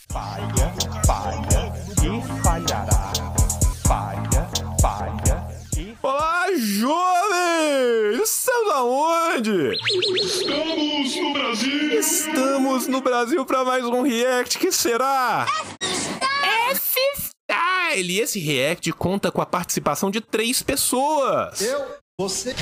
Falha, falha e falhará. Falha, falha e... Olá, jovens! Estamos aonde? Estamos no Brasil! Estamos no Brasil para mais um react, que será? F-Style! E esse react conta com a participação de 3 pessoas. Você...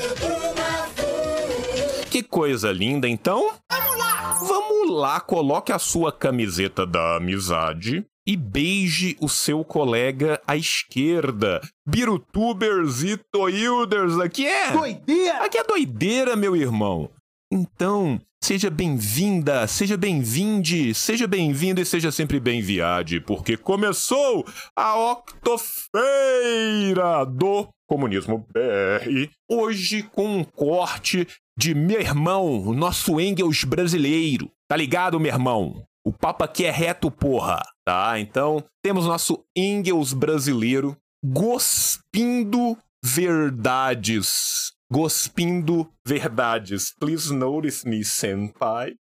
Que coisa linda, então? Vamos lá, coloque a sua camiseta da amizade e beije o seu colega à esquerda. Birutubers e Toilders, aqui é... Doideira! Aqui é doideira, meu irmão. Então, seja bem-vinda, seja bem-vinde, seja bem-vindo e seja sempre bem-viade, porque começou a Octofeira do Comunismo BR. Hoje com um corte de meu irmão, o nosso Engels brasileiro. Tá ligado, meu irmão? O papo aqui é reto, porra. Tá? Então, temos nosso Engels brasileiro gospindo verdades. Gospindo verdades. Please notice me, senpai.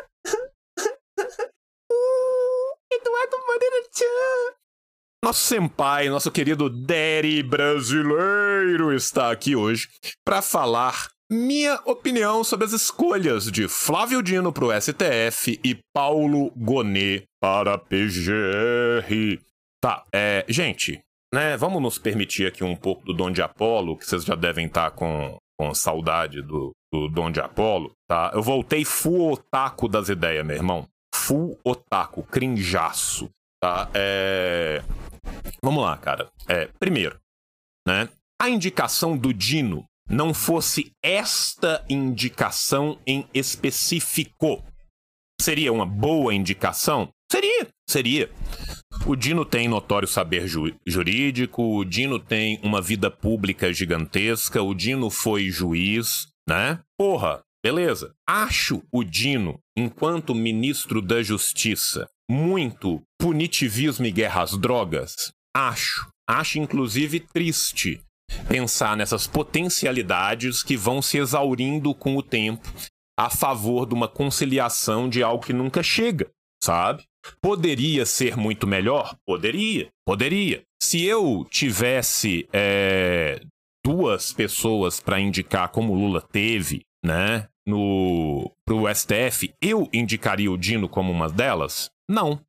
Eduardo Moreira-chan. Nosso senpai, nosso querido Daddy brasileiro está aqui hoje para falar minha opinião sobre as escolhas de Flávio Dino pro STF e Paulo Gonet para PGR. Tá, gente, né, vamos nos permitir aqui um pouco do Dom de Apolo, que vocês já devem estar com saudade do Dom de Apolo, tá? Eu voltei full otaku das ideias, meu irmão. Full otaku, crinjaço, tá? Vamos lá, cara. Primeiro, né, a indicação do Dino não fosse esta indicação em específico, seria uma boa indicação? Seria. O Dino tem notório saber jurídico, o Dino tem uma vida pública gigantesca, o Dino foi juiz, né? Porra, beleza. Acho o Dino, enquanto ministro da Justiça, muito punitivismo e guerra às drogas? Acho inclusive triste pensar nessas potencialidades que vão se exaurindo com o tempo a favor de uma conciliação de algo que nunca chega, sabe? Poderia ser muito melhor? Poderia. Se eu tivesse 2 pessoas para indicar como o Lula teve, né, pro STF, eu indicaria o Dino como uma delas? Não.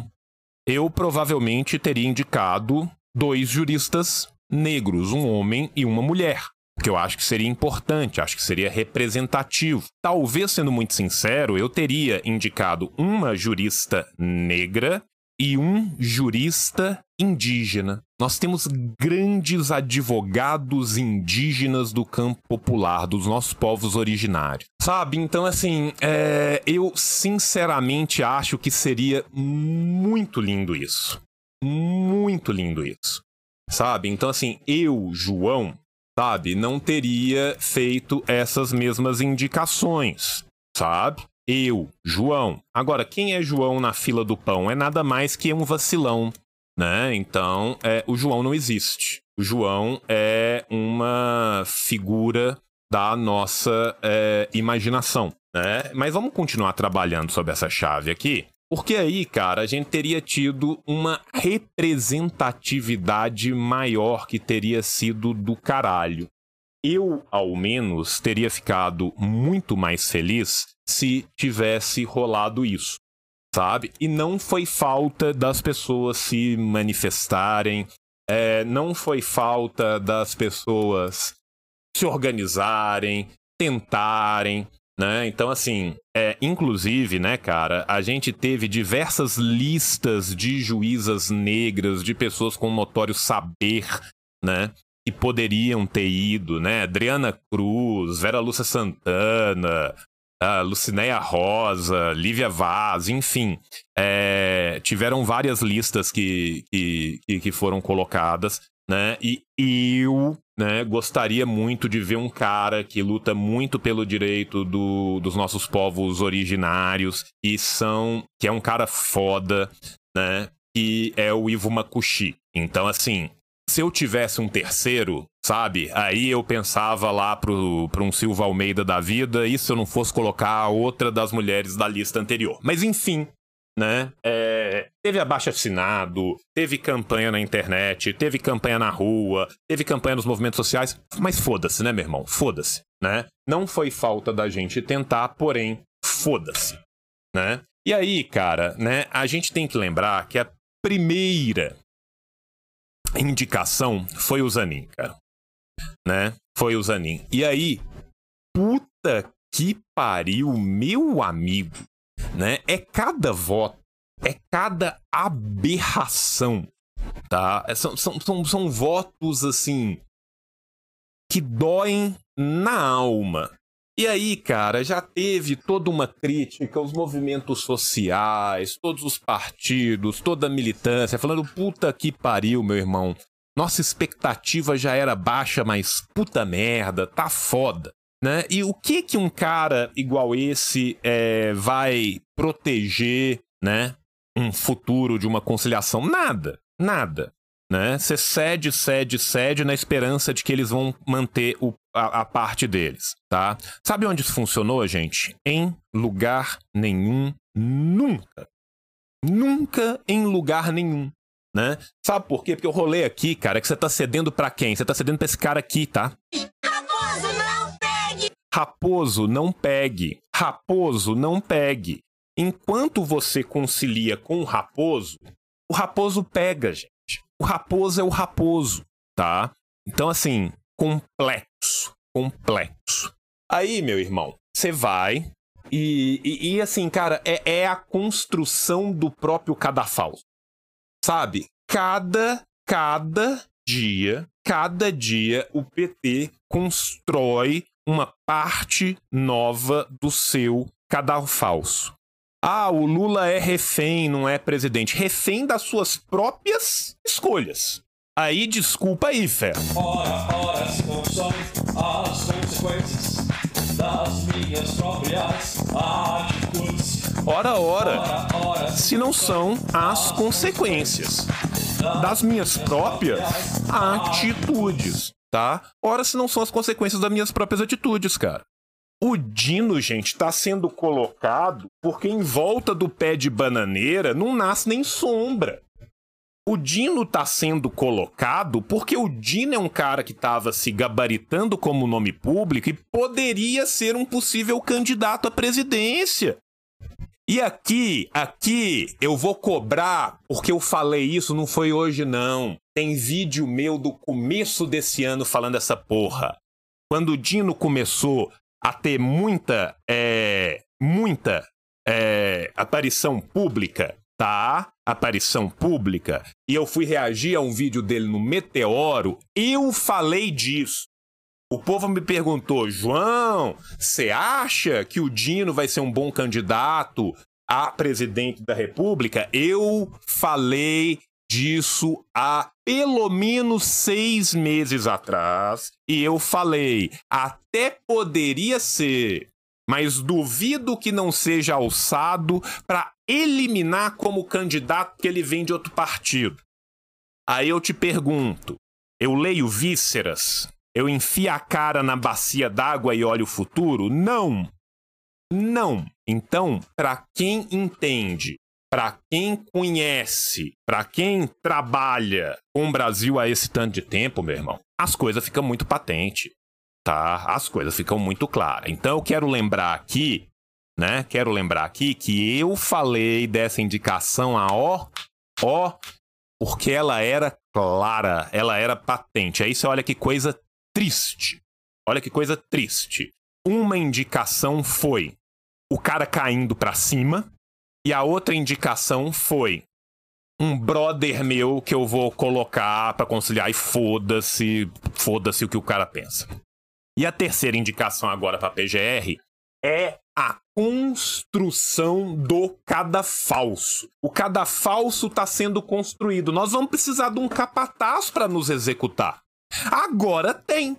Eu provavelmente teria indicado 2 juristas negros, um homem e uma mulher. Porque eu acho que seria importante, acho que seria representativo. Talvez, sendo muito sincero, eu teria indicado uma jurista negra e um jurista indígena. Nós temos grandes advogados indígenas do campo popular, dos nossos povos originários. Sabe? Então, assim, eu sinceramente acho que seria muito lindo isso. Muito lindo isso. Sabe? Então, assim, eu, João, sabe, não teria feito essas mesmas indicações, sabe? Eu, João. Agora, quem é João na fila do pão? É nada mais que um vacilão, né? Então, o João não existe. O João é uma figura da nossa imaginação, né? Mas vamos continuar trabalhando sobre essa chave aqui. Porque aí, cara, a gente teria tido uma representatividade maior que teria sido do caralho. Eu, ao menos, teria ficado muito mais feliz se tivesse rolado isso, sabe? E não foi falta das pessoas se manifestarem, não foi falta das pessoas se organizarem, tentarem, né? Então, assim, inclusive, né, cara, a gente teve diversas listas de juízas negras, de pessoas com notório saber, né, que poderiam ter ido, né? Adriana Cruz, Vera Lúcia Santana, Lucinéia Rosa, Lívia Vaz, enfim. Tiveram várias listas que foram colocadas, né? E eu, né, gostaria muito de ver um cara que luta muito pelo direito dos nossos povos originários, que é um cara foda, né, que é o Ivo Makushi. Então, assim, se eu tivesse um terceiro, sabe, aí eu pensava lá pra um Silva Almeida da vida, e se eu não fosse colocar a outra das mulheres da lista anterior. Mas enfim, né? Teve abaixo-assinado, teve campanha na internet, teve campanha na rua, teve campanha nos movimentos sociais, mas foda-se, né, meu irmão? Foda-se, né? Não foi falta da gente tentar, porém, foda-se, né? E aí, cara, né, a gente tem que lembrar que a primeira indicação foi o Zanin, cara, né? Foi o Zanin. E aí, puta que pariu, meu amigo, né? É cada voto, é cada aberração, tá? São votos, assim, que doem na alma. E aí, cara, já teve toda uma crítica aos movimentos sociais, todos os partidos, toda a militância, falando, puta que pariu, meu irmão. Nossa expectativa já era baixa, mas puta merda, tá foda, né? E o que um cara igual esse vai proteger, né? Um futuro de uma conciliação? Nada, né? Você cede na esperança de que eles vão manter a parte deles, tá? Sabe onde isso funcionou, gente? Em lugar nenhum, nunca. Nunca em lugar nenhum, né? Sabe por quê? Porque o rolê aqui, cara, é que você tá cedendo pra quem? Você tá cedendo pra esse cara aqui, tá? Raposo, não pegue! Raposo, não pegue. Raposo, não pegue. Enquanto você concilia com o Raposo pega, gente. O Raposo é o Raposo, tá? Então, assim, complexo. Aí, meu irmão, você vai e assim, cara, é a construção do próprio cadafalso, sabe? Cada dia o PT constrói uma parte nova do seu cadafalso. Ah, o Lula é refém, não é presidente. Refém das suas próprias escolhas. Aí, desculpa aí, fé. Ora, se não são as consequências das minhas próprias atitudes. Ora, se não são as consequências das minhas próprias atitudes, tá? Ora, se não são as consequências das minhas próprias atitudes, cara. O Dino, gente, tá sendo colocado porque em volta do pé de bananeira não nasce nem sombra. O Dino tá sendo colocado porque o Dino é um cara que tava se gabaritando como nome público e poderia ser um possível candidato à presidência. E aqui eu vou cobrar porque eu falei isso, não foi hoje não. Tem vídeo meu do começo desse ano falando essa porra. Quando o Dino começou a ter muita aparição pública, tá? Aparição pública, e eu fui reagir a um vídeo dele no Meteoro, eu falei disso. O povo me perguntou, João, você acha que o Dino vai ser um bom candidato a presidente da República? Eu falei disso há pelo menos 6 meses atrás. E eu falei, até poderia ser, mas duvido que não seja alçado para eliminar como candidato que ele vem de outro partido. Aí eu te pergunto, eu leio vísceras? Eu enfio a cara na bacia d'água e olho o futuro? Não. Então, para quem entende, para quem conhece, para quem trabalha com o Brasil há esse tanto de tempo, meu irmão, as coisas ficam muito patentes, tá? As coisas ficam muito claras. Então eu quero lembrar aqui, né? Que eu falei dessa indicação porque ela era clara, ela era patente. Aí você olha que coisa triste. Uma indicação foi o cara caindo pra cima, e a outra indicação foi um brother meu que eu vou colocar pra conciliar e foda-se o que o cara pensa. E a terceira indicação agora pra PGR é a construção do cadafalso. O cadafalso tá sendo construído. Nós vamos precisar de um capataz pra nos executar. Agora tem.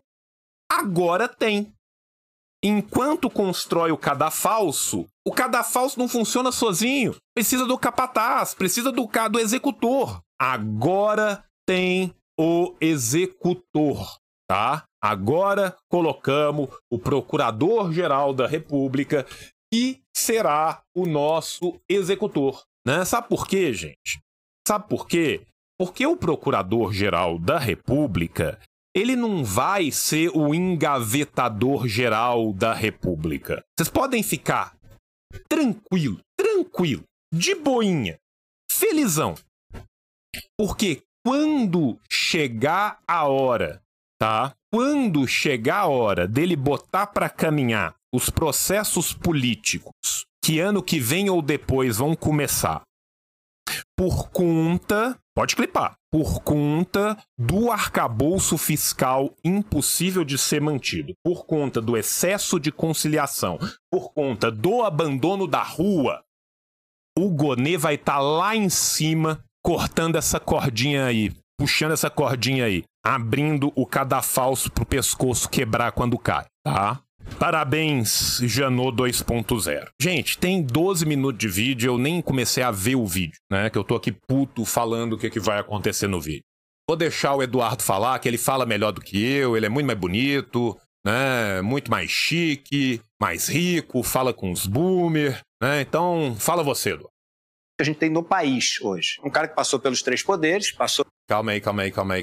Enquanto constrói o cadafalso não funciona sozinho. Precisa do capataz, precisa do executor. Agora tem o executor, tá? Agora colocamos o Procurador-Geral da República, que será o nosso executor. Né? Sabe por quê, gente? Sabe por quê? Porque o Procurador-Geral da República, ele não vai ser o engavetador-geral da República. Vocês podem ficar tranquilo, de boinha, felizão. Porque quando chegar a hora, tá? Quando chegar a hora dele botar pra caminhar os processos políticos que ano que vem ou depois vão começar por conta, pode clipar, por conta do arcabouço fiscal impossível de ser mantido, por conta do excesso de conciliação, por conta do abandono da rua, o Gonê vai estar lá em cima cortando essa cordinha aí, puxando essa cordinha aí, abrindo o cadafalso pro pescoço quebrar quando cai, tá? Parabéns, Janot 2.0. Gente, tem 12 minutos de vídeo, eu nem comecei a ver o vídeo, né? Que eu tô aqui puto falando o que vai acontecer no vídeo. Vou deixar o Eduardo falar, que ele fala melhor do que eu, ele é muito mais bonito, né? Muito mais chique, mais rico, fala com os boomers, né? Então, fala você, Eduardo. Que a gente tem no país hoje. Um cara que passou pelos 3 poderes, passou... Calma aí.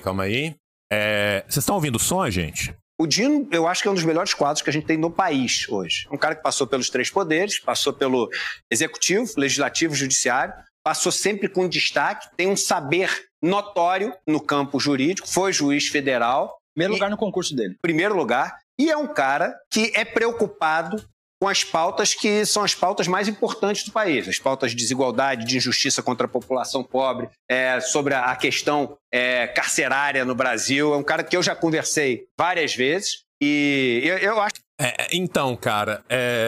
Vocês estão ouvindo o som, gente? O Dino, eu acho que é um dos melhores quadros que a gente tem no país hoje. Um cara que passou pelos 3 poderes, passou pelo executivo, legislativo, judiciário, passou sempre com destaque, tem um saber notório no campo jurídico, foi juiz federal. Primeiro lugar no concurso dele. Primeiro lugar. E é um cara que é preocupado com as pautas que são as pautas mais importantes do país. As pautas de desigualdade, de injustiça contra a população pobre, sobre a questão carcerária no Brasil. É um cara que eu já conversei várias vezes e eu acho... Então, cara,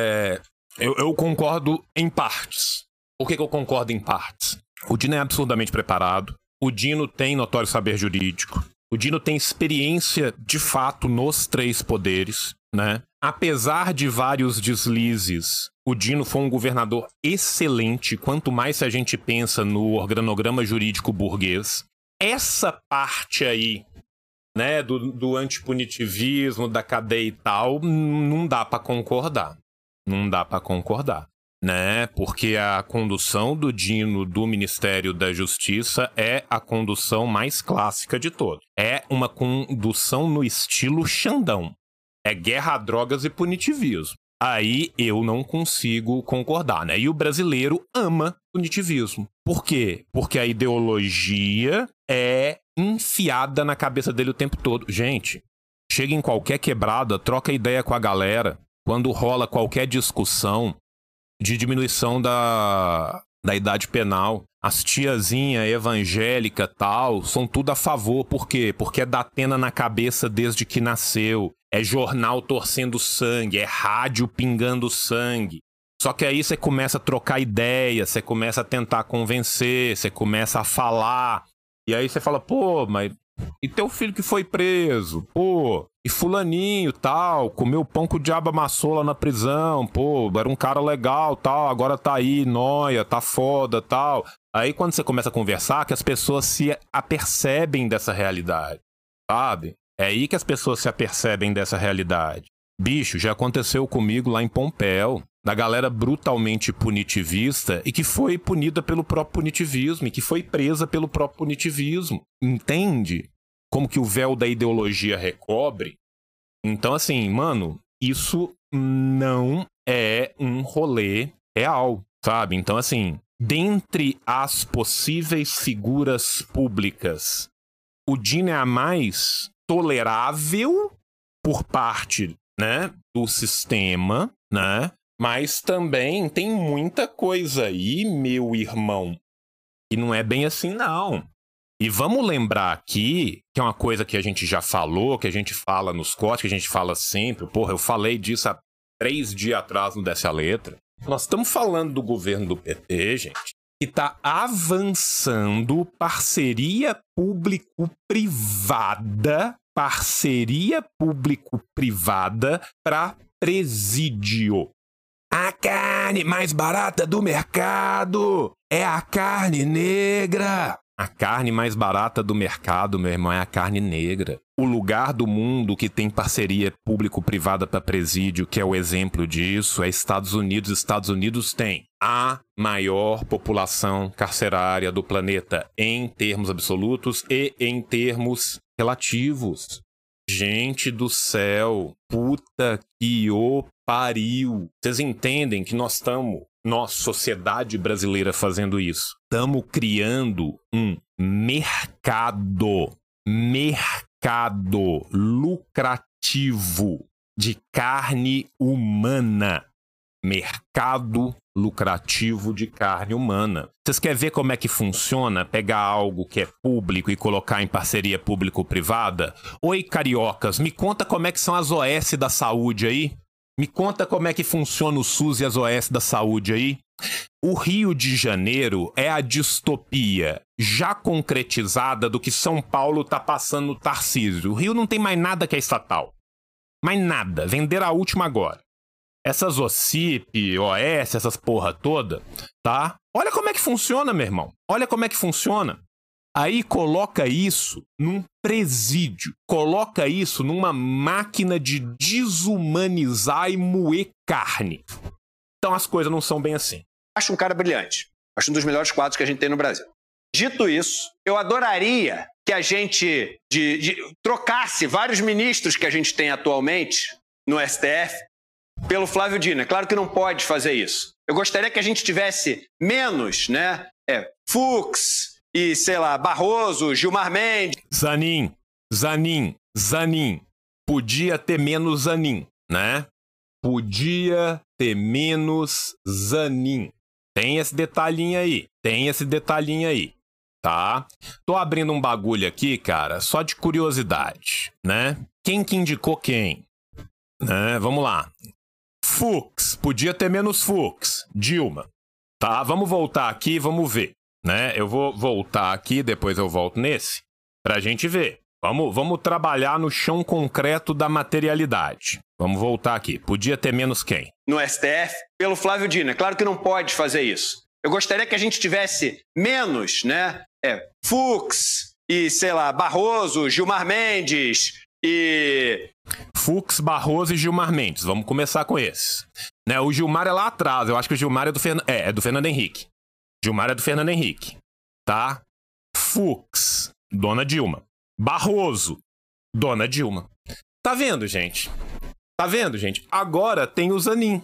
eu concordo em partes. Por que eu concordo em partes? O Dino é absurdamente preparado. O Dino tem notório saber jurídico. O Dino tem experiência, de fato, nos 3 poderes, né? Apesar de vários deslizes, o Dino foi um governador excelente, quanto mais se a gente pensa no organograma jurídico burguês. Essa parte aí, né, do antipunitivismo, da cadeia e tal, não dá pra concordar. Não dá pra concordar, né? Porque a condução do Dino do Ministério da Justiça é a condução mais clássica de todas. É uma condução no estilo Xandão. É guerra a drogas e punitivismo. Aí eu não consigo concordar, né? E o brasileiro ama punitivismo. Por quê? Porque a ideologia é enfiada na cabeça dele o tempo todo. Gente, chega em qualquer quebrada, troca ideia com a galera. Quando rola qualquer discussão de diminuição da idade penal, as tiazinha evangélica tal, são tudo a favor. Por quê? Porque é Datena na cabeça desde que nasceu. É jornal torcendo sangue, é rádio pingando sangue. Só que aí você começa a trocar ideia, você começa a tentar convencer, você começa a falar. E aí você fala, pô, mas e teu filho que foi preso? Pô, e fulaninho tal, comeu pão que o diabo amassou lá na prisão, pô, era um cara legal tal, agora tá aí, nóia, tá foda tal. Aí quando você começa a conversar, que as pessoas se apercebem dessa realidade, sabe? É aí que as pessoas se apercebem dessa realidade. Bicho, já aconteceu comigo lá em Pompéu, da galera brutalmente punitivista e que foi punida pelo próprio punitivismo e que foi presa pelo próprio punitivismo. Entende? Como que o véu da ideologia recobre? Então, assim, mano, isso não é um rolê real, sabe? Então, assim, dentre as possíveis figuras públicas, o Dino é a mais tolerável por parte, né, do sistema, né? Mas também tem muita coisa aí, meu irmão, e não é bem assim, não. E vamos lembrar aqui, que é uma coisa que a gente já falou, que a gente fala nos cortes, que a gente fala sempre. Porra, eu falei disso há 3 dias atrás no Desce a Letra. Nós estamos falando do governo do PT, gente, que está avançando parceria público-privada para presídio. A carne mais barata do mercado é a carne negra. A carne mais barata do mercado, meu irmão, é a carne negra. O lugar do mundo que tem parceria público-privada para presídio, que é o exemplo disso, é Estados Unidos. Estados Unidos tem a maior população carcerária do planeta em termos absolutos e em termos relativos. Gente do céu, puta que o pariu. Vocês entendem que nós, sociedade brasileira, fazendo isso? Estamos criando um mercado lucrativo de carne humana. Mercado lucrativo de carne humana. Vocês querem ver como é que funciona pegar algo que é público e colocar em parceria público-privada? Oi, cariocas, me conta como é que são as OS da saúde aí. Me conta como é que funciona o SUS e as OS da saúde aí. O Rio de Janeiro é a distopia já concretizada do que São Paulo tá passando no Tarcísio. O Rio não tem mais nada que é estatal. Mais nada. Venderam a última agora. Essas OCIP, OS, essas porra toda, tá? Olha como é que funciona, meu irmão. Olha como é que funciona. Aí coloca isso num presídio. Coloca isso numa máquina de desumanizar e moer carne. Então as coisas não são bem assim. Acho um cara brilhante. Acho um dos melhores quadros que a gente tem no Brasil. Dito isso, eu adoraria que a gente trocasse vários ministros que a gente tem atualmente no STF pelo Flávio Dino. É claro que não pode fazer isso. Eu gostaria que a gente tivesse menos, né? Fux e, sei lá, Barroso, Gilmar Mendes. Zanin. Podia ter menos Zanin, né? Podia ter menos Zanin. Tem esse detalhinho aí, tá? Tô abrindo um bagulho aqui, cara, só de curiosidade, né? Quem que indicou quem? Né? Vamos lá. Fux, podia ter menos Fux. Dilma. Tá, vamos voltar aqui, vamos ver, né? Eu vou voltar aqui, depois eu volto nesse, pra gente ver. Vamos trabalhar no chão concreto da materialidade. Vamos voltar aqui. Podia ter menos quem? No STF, pelo Flávio Dino. É claro que não pode fazer isso. Eu gostaria que a gente tivesse menos, né? Fux e, sei lá, Barroso, Gilmar Mendes e... Fux, Barroso e Gilmar Mendes. Vamos começar com esses. Né, o Gilmar é lá atrás. Eu acho que o Gilmar é do Fernando Henrique. Gilmar é do Fernando Henrique. Tá? Fux, Dona Dilma. Barroso, Dona Dilma. Tá vendo, gente? Agora tem o Zanin.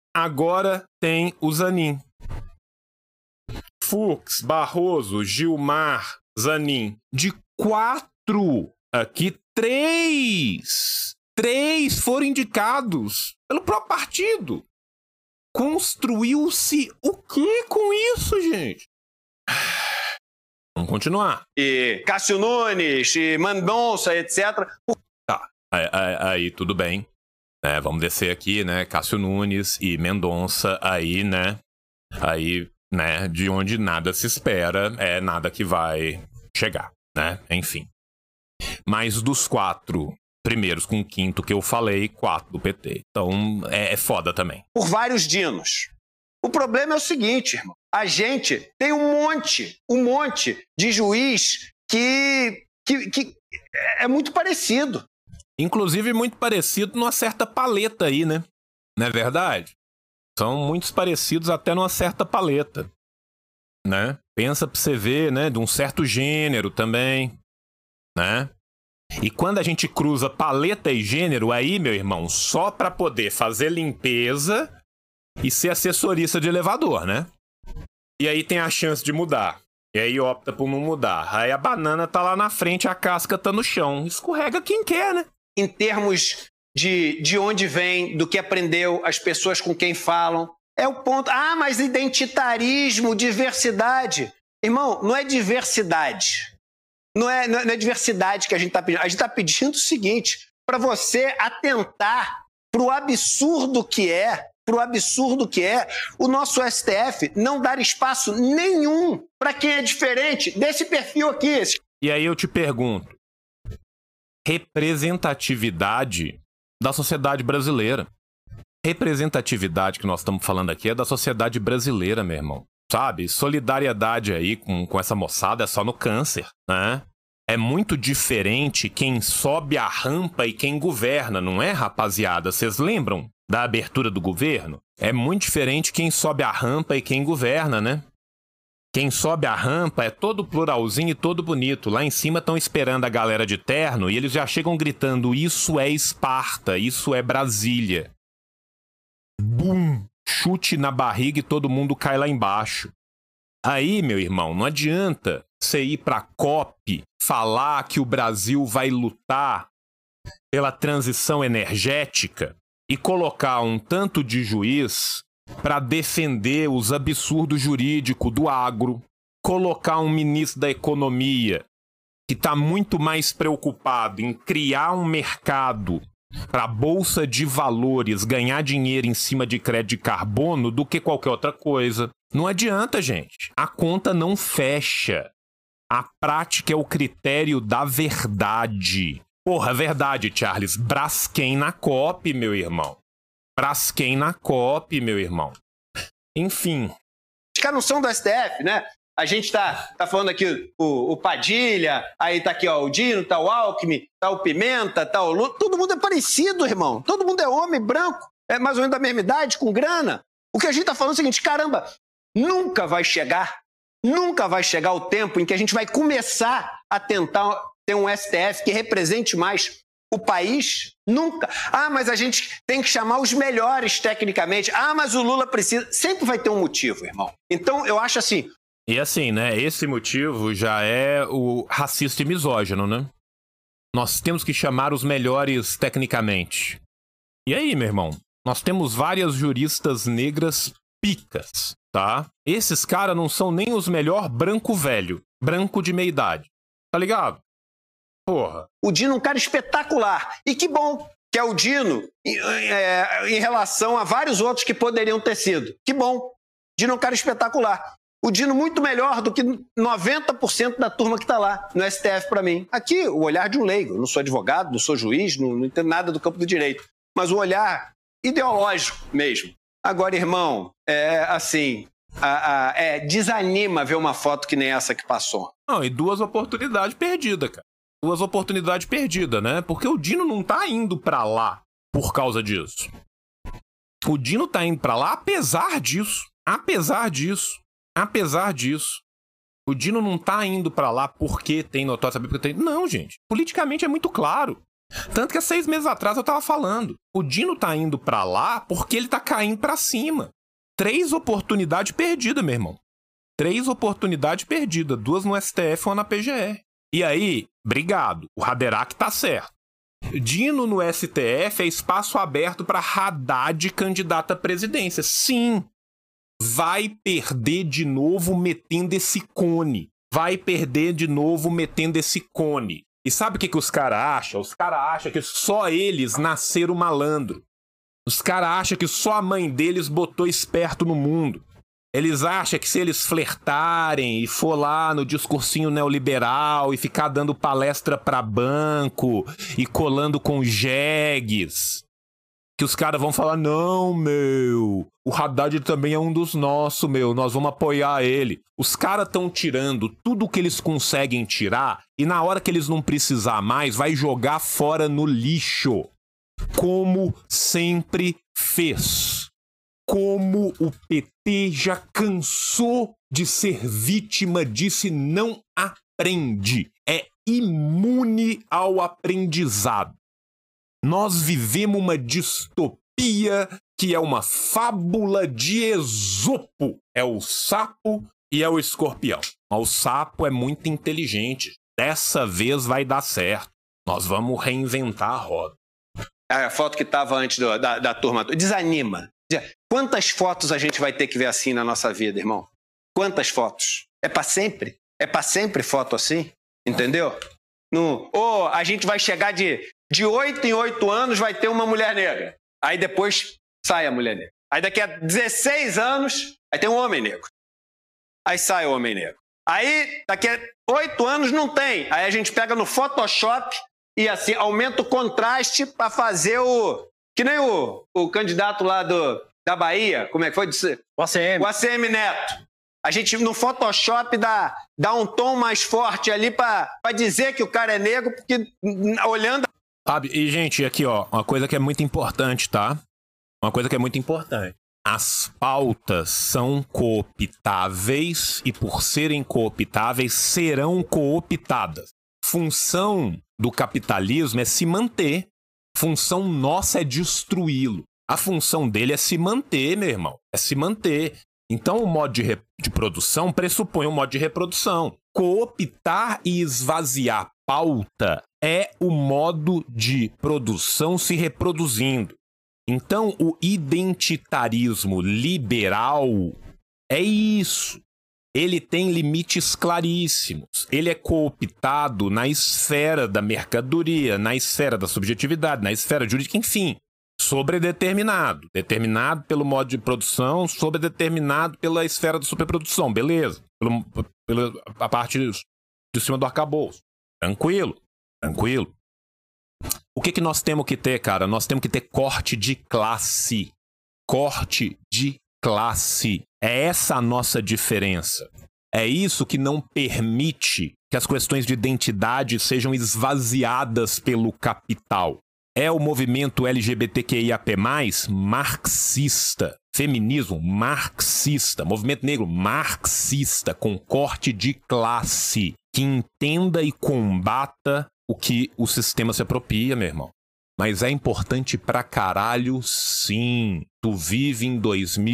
Fux, Barroso, Gilmar, Zanin. De 4, aqui 3 foram indicados pelo próprio partido. Construiu-se o que com isso, gente? Vamos continuar. E Cássio Nunes, e Mendonça, etc. Tá, aí tudo bem. Vamos descer aqui, né? Cássio Nunes e Mendonça, aí, né? Aí, né? De onde nada se espera, é nada que vai chegar, né? Enfim. Mas dos 4 primeiros com o 5º que eu falei, 4 do PT. Então, é foda também. Por vários dinos. O problema é o seguinte, irmão. A gente tem um monte de juiz que é muito parecido. Inclusive muito parecido numa certa paleta aí, né? Não é verdade? São muitos parecidos até numa certa paleta, né? Pensa pra você ver, né? De um certo gênero também, né? E quando a gente cruza paleta e gênero, aí, meu irmão, só pra poder fazer limpeza e ser assessorista de elevador, né? E aí tem a chance de mudar. E aí opta por não mudar. Aí a banana tá lá na frente, a casca tá no chão. Escorrega quem quer, né? Em termos de onde vem, do que aprendeu, as pessoas com quem falam. É o ponto. Ah, mas identitarismo, diversidade. Irmão, não é diversidade. Não é diversidade que a gente tá pedindo. A gente tá pedindo o seguinte, para você atentar pro absurdo que é o nosso STF não dar espaço nenhum para quem é diferente desse perfil aqui. E aí eu te pergunto, representatividade da sociedade brasileira. Representatividade que nós estamos falando aqui é da sociedade brasileira, meu irmão. sabe? Solidariedade aí com essa moçada é só no câncer, né? É muito diferente quem sobe a rampa e quem governa, não é, rapaziada? Vocês lembram da abertura do governo? É muito diferente quem sobe a rampa e quem governa, né? Quem sobe a rampa é todo pluralzinho e todo bonito. Lá em cima estão esperando a galera de terno e eles já chegam gritando: isso é Esparta, isso é Brasília. Bum! Chute na barriga e todo mundo cai lá embaixo. Aí, meu irmão, não adianta você ir pra COP falar que o Brasil vai lutar pela transição energética e colocar um tanto de juiz para defender os absurdos jurídicos do agro, colocar um ministro da economia que está muito mais preocupado em criar um mercado para a bolsa de valores ganhar dinheiro em cima de crédito de carbono do que qualquer outra coisa. Não adianta, gente. A conta não fecha. A prática é o critério da verdade. Porra, verdade, Charles. Braskem na COP, meu irmão. Braskem na COP, meu irmão. Enfim. Os caras não são do STF, né? A gente tá falando aqui o Padilha, aí tá aqui ó, o Dino, tá o Alckmin, tá o Pimenta, tá o Lula. Todo mundo é parecido, irmão. Todo mundo é homem, branco, é mais ou menos da mesma idade, com grana. O que a gente tá falando é o seguinte, caramba, nunca vai chegar o tempo em que a gente vai começar a tentar ter um STF que represente mais o país. Nunca. Ah, mas a gente tem que chamar os melhores tecnicamente. Ah, mas o Lula precisa. Sempre vai ter um motivo, irmão. Então, eu acho assim... E assim, né, esse motivo já é o racista e misógino, né? Nós temos que chamar os melhores tecnicamente. E aí, meu irmão? Nós temos várias juristas negras picas, tá? Esses caras não são nem os melhor branco velho, branco de meia idade. Tá ligado? Porra. O Dino é um cara espetacular. E que bom que é o Dino em relação a vários outros que poderiam ter sido. Que bom. Dino é um cara espetacular. O Dino muito melhor do que 90% da turma que está lá no STF para mim. Aqui, o olhar de um leigo. Eu não sou advogado, não sou juiz, não entendo nada do campo do direito. Mas o olhar ideológico mesmo. Agora, irmão, desanima ver uma foto que nem essa que passou. Não, e duas oportunidades perdidas, cara. Duas oportunidades perdidas, né? Porque o Dino não tá indo pra lá por causa disso. O Dino tá indo pra lá apesar disso. Apesar disso. O Dino não tá indo pra lá porque tem notório saber porque tem... Não, gente. Politicamente é muito claro. Tanto que há 6 meses atrás eu tava falando. O Dino tá indo pra lá porque ele tá caindo pra cima. 3 oportunidades perdidas, meu irmão. 3 oportunidades perdidas. 2 no STF e 1 na PGR. E aí, obrigado. O Haddad tá certo. Dino no STF é espaço aberto pra Haddad candidata à presidência. Sim. Vai perder de novo metendo esse cone. E sabe o que os caras acham? Os caras acham que só eles nasceram malandro. Os caras acham que só a mãe deles botou esperto no mundo. Eles acham que se eles flertarem e for lá no discursinho neoliberal e ficar dando palestra pra banco e colando com jegues, que os caras vão falar, não, meu, o Haddad também é um dos nossos, meu, nós vamos apoiar ele. Os caras estão tirando tudo que eles conseguem tirar e na hora que eles não precisar mais, vai jogar fora no lixo. Como sempre fez. Como o PT já cansou de ser vítima disso e não aprende. É imune ao aprendizado. Nós vivemos uma distopia que é uma fábula de Esopo. É o sapo e é o escorpião. Mas o sapo é muito inteligente. Dessa vez vai dar certo. Nós vamos reinventar a roda. A foto que estava antes da turma. Desanima. Quantas fotos a gente vai ter que ver assim na nossa vida, irmão? Quantas fotos? É para sempre? É para sempre foto assim? Entendeu? Ou a gente vai chegar de 8 em 8 anos vai ter uma mulher negra. Aí depois sai a mulher negra. Aí daqui a 16 anos vai ter um homem negro. Aí sai o homem negro. Aí daqui a 8 anos não tem. Aí a gente pega no Photoshop e assim aumenta o contraste para fazer que nem o candidato lá da Bahia, como é que foi? O ACM Neto. A gente, no Photoshop, dá um tom mais forte ali pra dizer que o cara é negro, porque olhando... Sabe, e gente, aqui ó, uma coisa que é muito importante, tá? Uma coisa que é muito importante. As pautas são cooptáveis e por serem cooptáveis, serão cooptadas. Função do capitalismo é se manter. Função nossa é destruí-lo. A função dele é se manter, meu irmão. É se manter. Então o modo de produção pressupõe um modo de reprodução. Cooptar e esvaziar pauta é o modo de produção se reproduzindo. Então, o identitarismo liberal é isso. Ele tem limites claríssimos. Ele é cooptado na esfera da mercadoria, na esfera da subjetividade, na esfera jurídica, enfim. Sobredeterminado. Determinado pelo modo de produção, sobredeterminado pela esfera da superprodução. Beleza. Pela a parte de cima do arcabouço. Tranquilo. Tranquilo. O que nós temos que ter, cara? Nós temos que ter corte de classe. Corte de classe. É essa a nossa diferença. É isso que não permite que as questões de identidade sejam esvaziadas pelo capital. É o movimento LGBTQIAP+, marxista. Feminismo, marxista. Movimento negro, marxista, com corte de classe. Que entenda e combata o que o sistema se apropria, meu irmão. Mas é importante pra caralho, sim. Tu vive em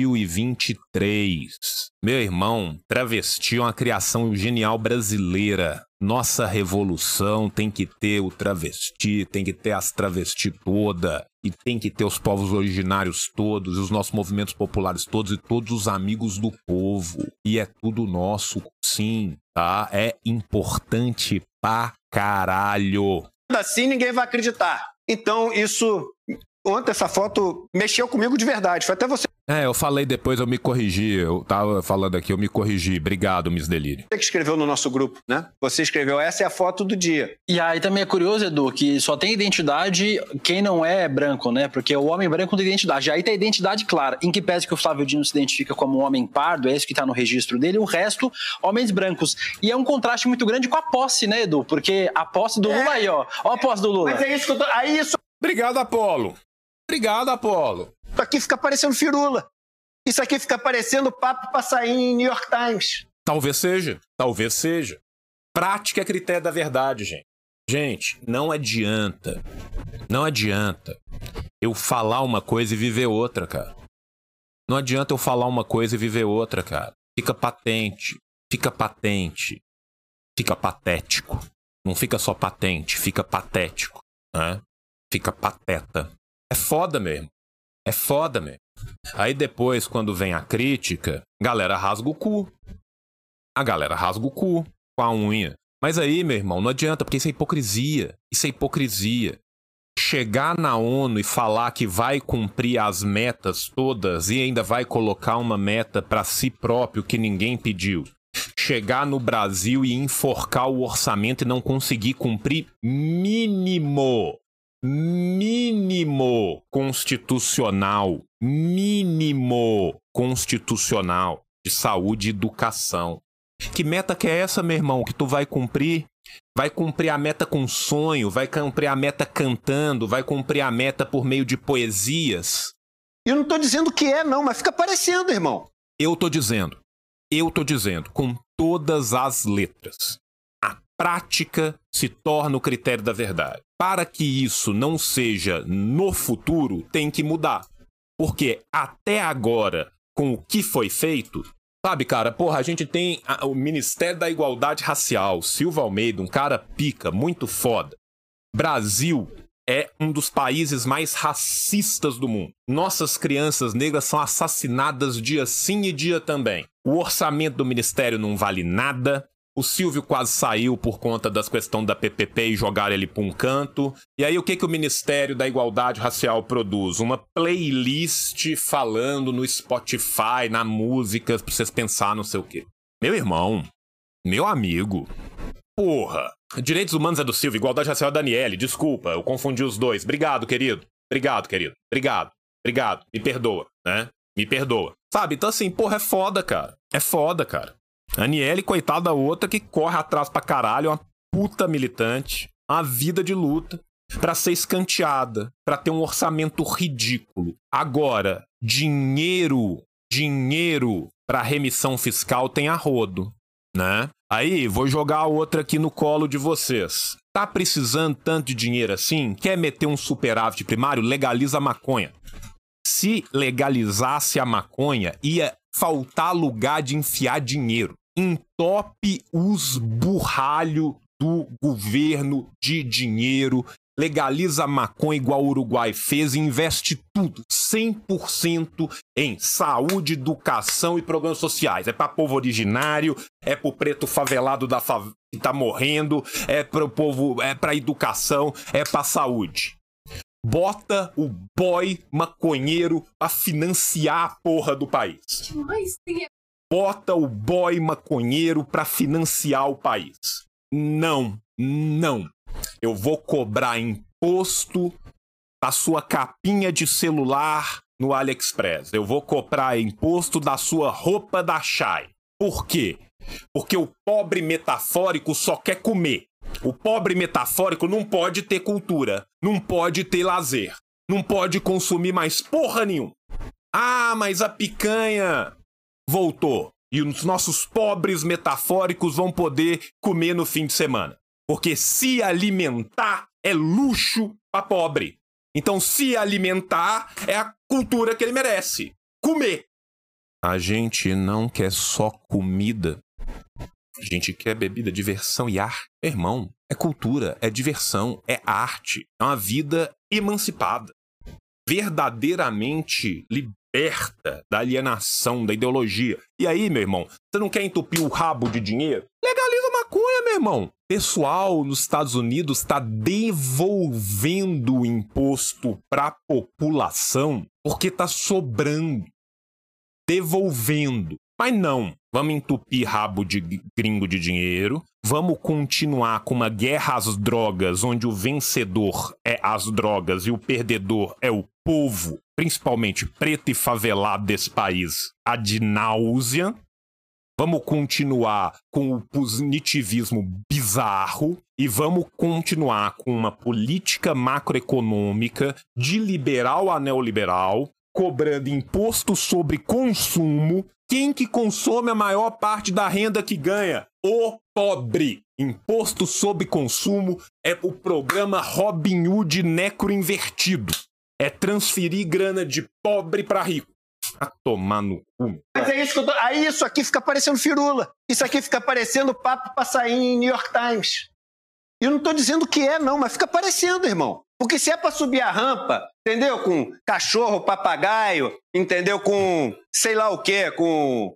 2023. Meu irmão, travesti é uma criação genial brasileira. Nossa revolução tem que ter o travesti, tem que ter as travesti toda. E tem que ter os povos originários todos, e os nossos movimentos populares todos, e todos os amigos do povo. E é tudo nosso, sim, tá? É importante pra caralho. Assim ninguém vai acreditar. Então, isso... Ontem essa foto mexeu comigo de verdade. Foi até você eu falei depois, eu me corrigi. Eu tava falando aqui, eu me corrigi. Obrigado, Miss Delírio. que escreveu no nosso grupo, né? Você escreveu, essa é a foto do dia. E aí também é curioso, Edu, que só tem identidade quem não é branco, né? Porque o homem branco não tem identidade. Aí tem a identidade clara. Em que pese que o Flávio Dino se identifica como um homem pardo, é isso que tá no registro dele, o resto, homens brancos. E é um contraste muito grande com a posse, né, Edu? Porque a posse do Lula aí, ó. Ó a posse do Lula. Mas é isso que eu tô... Aí isso Obrigado, Apolo. Obrigado, Apolo. aqui fica parecendo firula. Isso aqui fica parecendo papo pra sair em New York Times. Talvez seja. Talvez seja. Prática é critério da verdade, gente. Gente, não adianta. Não adianta eu falar uma coisa e viver outra, cara. Não adianta eu falar uma coisa e viver outra, cara. Fica patente. Fica patente. Fica patético. Não fica só patente, fica patético, né? Fica pateta. É foda mesmo. É foda mesmo. Aí depois, quando vem a crítica, a galera rasga o cu. A galera rasga o cu com a unha. Mas aí, meu irmão, não adianta, porque isso é hipocrisia. Isso é hipocrisia. Chegar na ONU e falar que vai cumprir as metas todas e ainda vai colocar uma meta pra si próprio que ninguém pediu. Chegar no Brasil e enforcar o orçamento e não conseguir cumprir mínimo constitucional de saúde e educação. Que meta que é essa, meu irmão, que tu vai cumprir? Vai cumprir a meta com sonho, vai cumprir a meta cantando, vai cumprir a meta por meio de poesias? Eu não tô dizendo que é, não, mas fica parecendo, irmão. Eu tô dizendo, com todas as letras. A prática se torna o critério da verdade. Para que isso não seja no futuro, tem que mudar. Porque até agora, com o que foi feito, sabe, cara, porra, a gente tem o Ministério da Igualdade Racial, Silva Almeida, um cara pica, muito foda. Brasil é um dos países mais racistas do mundo. Nossas crianças negras são assassinadas dia sim e dia também. O orçamento do ministério não vale nada. O Silvio quase saiu por conta das questões da PPP e jogaram ele para um canto. E aí o que o Ministério da Igualdade Racial produz? Uma playlist falando no Spotify, na música, pra vocês pensarem não sei o quê. Meu irmão, meu amigo, porra. Direitos Humanos é do Silvio, Igualdade Racial é da Daniele. Desculpa, eu confundi os dois. Obrigado, querido. Obrigado, querido. Obrigado. Me perdoa, né? Me perdoa. Sabe? Então assim, porra, é foda, cara. É foda, cara. A Aniele, coitada da outra, que corre atrás pra caralho, uma puta militante, uma vida de luta, pra ser escanteada, pra ter um orçamento ridículo. Agora, dinheiro pra remissão fiscal tem a rodo, né? Aí, vou jogar outra aqui no colo de vocês. Tá precisando tanto de dinheiro assim? Quer meter um superávit primário? Legaliza a maconha. Se legalizasse a maconha, ia faltar lugar de enfiar dinheiro. Entope os burralhos do governo de dinheiro. Legaliza a maconha igual o Uruguai fez e investe tudo, 100% em saúde, educação e programas sociais. É para povo originário, é pro preto favelado da favela que tá morrendo, é pro povo, é pra educação, é pra saúde. Bota o boy maconheiro pra financiar a porra do país. Bota o boy maconheiro pra financiar o país. Não. Eu vou cobrar imposto da sua capinha de celular no AliExpress. Eu vou cobrar imposto da sua roupa da Shai. Por quê? Porque o pobre metafórico só quer comer. O pobre metafórico não pode ter cultura, não pode ter lazer, não pode consumir mais porra nenhuma. Ah, mas a picanha voltou. E os nossos pobres metafóricos vão poder comer no fim de semana. Porque se alimentar é luxo pra pobre. Então, se alimentar é a cultura que ele merece. Comer. A gente não quer só comida. A gente quer bebida, diversão e arte. Irmão, é cultura, é diversão, é arte. É uma vida emancipada. Verdadeiramente liberta da alienação, da ideologia. E aí, meu irmão, você não quer entupir o rabo de dinheiro? Legaliza a maconha, meu irmão. Pessoal nos Estados Unidos está devolvendo o imposto para a população porque está sobrando. Devolvendo. Mas não, vamos entupir rabo de gringo de dinheiro, vamos continuar com uma guerra às drogas, onde o vencedor é as drogas e o perdedor é o povo, principalmente preto e favelado desse país, ad náusea. Vamos continuar com o positivismo bizarro e vamos continuar com uma política macroeconômica de liberal a neoliberal, cobrando imposto sobre consumo. Quem que consome a maior parte da renda que ganha? O pobre. Imposto sobre consumo é o programa Robin Hood necroinvertido. É transferir grana de pobre para rico. A tomar no cu. Mas é isso que eu tô... Aí isso aqui fica parecendo firula. Isso aqui fica parecendo papo pra sair em New York Times. E eu não tô dizendo que é, não, mas fica parecendo, irmão. Porque se é pra subir a rampa, entendeu? Com cachorro, papagaio, entendeu? Com sei lá o quê, com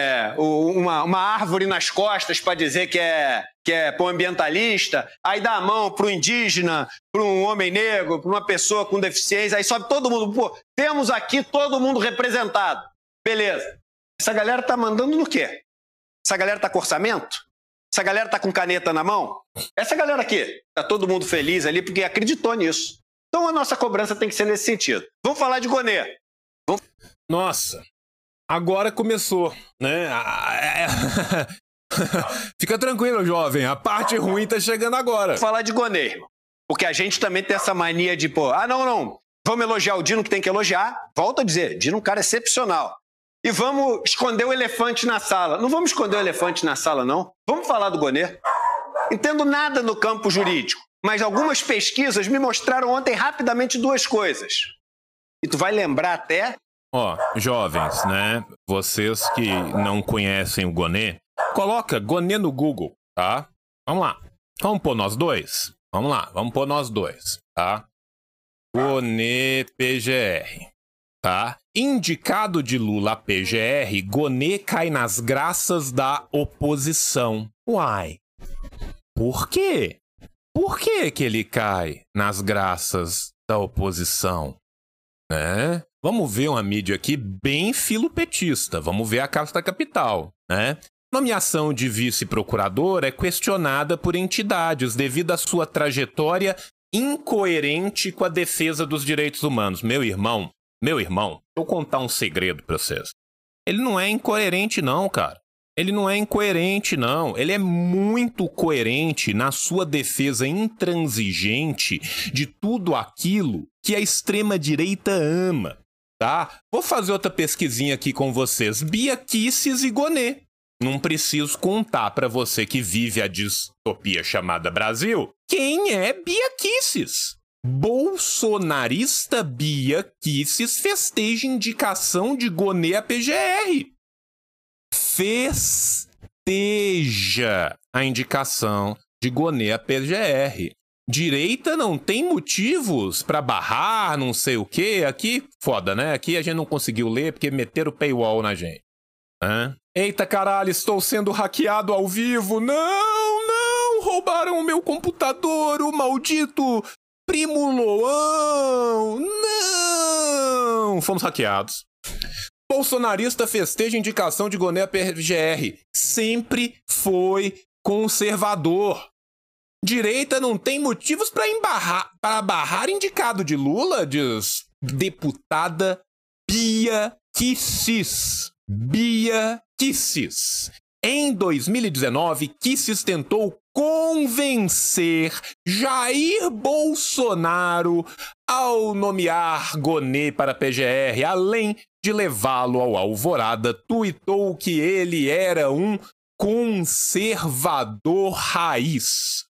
uma árvore nas costas pra dizer que é pro ambientalista, aí dá a mão pro indígena, pro um homem negro, pra uma pessoa com deficiência, aí sobe todo mundo. Pô, temos aqui todo mundo representado. Beleza. Essa galera tá mandando no quê? Essa galera tá com orçamento? Essa galera tá com caneta na mão? Essa galera aqui, tá todo mundo feliz ali porque acreditou nisso. Então a nossa cobrança tem que ser nesse sentido. Vamos falar de Gonê. Nossa, agora começou, né? Fica tranquilo, jovem, a parte ruim tá chegando agora. Vamos falar de Gonê, irmão. Porque a gente também tem essa mania de, pô, não, vamos elogiar o Dino que tem que elogiar. Volto a dizer, Dino é um cara excepcional. E vamos esconder o elefante na sala. Não vamos esconder o elefante na sala, não. Vamos falar do Gonê. Entendo nada no campo jurídico, mas algumas pesquisas me mostraram ontem rapidamente duas coisas. E tu vai lembrar até... Ó, jovens, né? Vocês que não conhecem o Gonê, coloca Gonê no Google, tá? Vamos lá. Vamos pôr nós dois? Vamos lá, vamos pôr nós dois, tá? Gonê PGR. Tá? Indicado de Lula a PGR, Gonê cai nas graças da oposição. Uai, por quê? Por que que ele cai nas graças da oposição? Né? Vamos ver uma mídia aqui bem filopetista. Vamos ver a Carta Capital, né? Nomeação de vice-procurador é questionada por entidades devido à sua trajetória incoerente com a defesa dos direitos humanos. Meu irmão, deixa eu contar um segredo pra vocês. Ele não é incoerente, não, cara. Ele não é incoerente, não. Ele é muito coerente na sua defesa intransigente de tudo aquilo que a extrema-direita ama, tá? Vou fazer outra pesquisinha aqui com vocês. Bia Kicis e Gonê. Não preciso contar pra você que vive a distopia chamada Brasil quem é Bia Kicis. Bolsonarista Bia Kicis festeja indicação de Gonê à PGR. Festeja a indicação de Gonê à PGR. Direita não tem motivos pra barrar, não sei o quê. Aqui, foda, né? Aqui a gente não conseguiu ler porque meteram o paywall na gente. Hã? Eita caralho, estou sendo hackeado ao vivo. Não, roubaram o meu computador, o maldito Primo Loão. Não, fomos hackeados. Bolsonarista festeja indicação de Gonê à PGR. Sempre foi conservador. Direita não tem motivos para barrar indicado de Lula, diz deputada Bia Kicis. Bia Kicis. Em 2019, Kicis tentou convencer Jair Bolsonaro ao nomear Gonê para a PGR, além de levá-lo ao Alvorada, tuitou que ele era um conservador raiz.